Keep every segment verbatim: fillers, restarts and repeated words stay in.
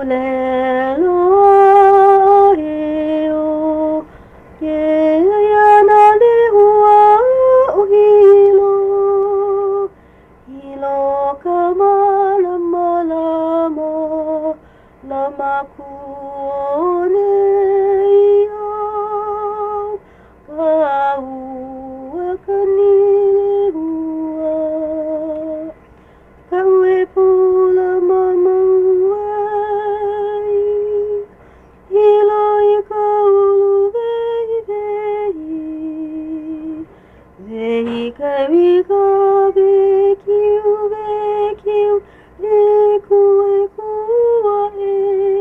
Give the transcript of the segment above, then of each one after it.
le lo he o ke ya na le hua o hilo hilo ka malama lama lama ku o nei au ka ua ka ni hua ka ue pula mamauai hilo i ka ulu vehi vehi vehi ka wika vekiu vekiu e kue kua e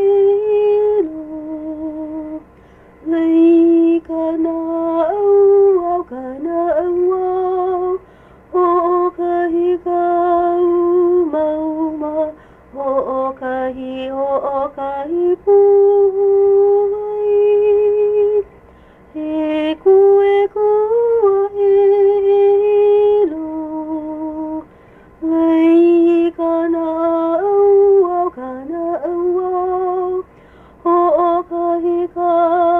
ilo lei kana au au kana au au o o kahi kau mauma o o kahi o o kahi puai he kue kua e ilo lei kana au au kana au au o o kahi kau